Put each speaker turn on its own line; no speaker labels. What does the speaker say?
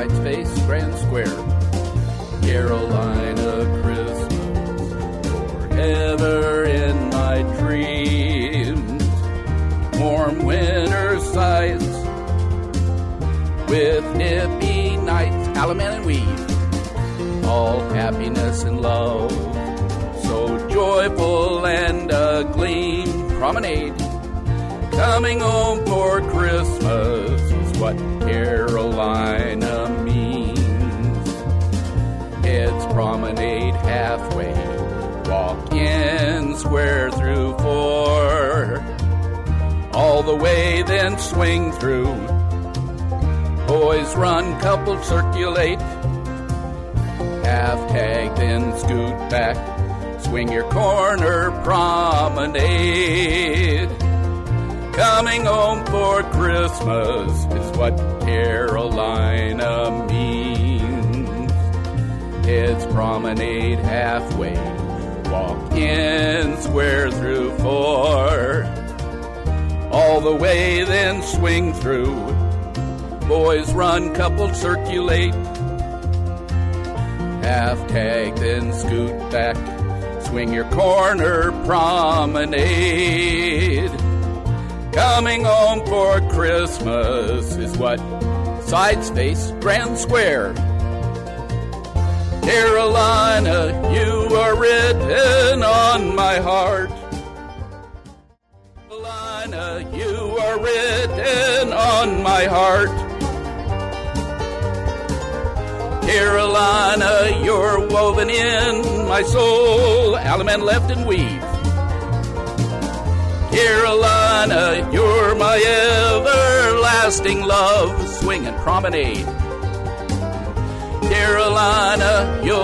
Side Space Grand Square. Carolina Christmas, forever in my dreams. Warm winter sights with nippy nights, allemande and weave. All happiness and love, so joyful and a gleam. Promenade, coming home for Christmas is what Carolina means. It's promenade halfway, walk in square through 4. All the way then swing through. Boys run, couples circulate. Half tag, then scoot back. Swing your corner, promenade. Coming home for Christmas is what Carolina means. It's promenade halfway, walk in square through 4. All the way then swing through. Boys run, couples circulate. Half tag, then scoot back. Swing your corner, promenade. Coming home for Christmas is what Side Space Grand Square. Carolina, you are written on my heart. Carolina, you are written on my heart. Carolina, you're woven in my soul, allemande left and weave. Carolina, you're my everlasting love, swing and promenade. Carolina, you're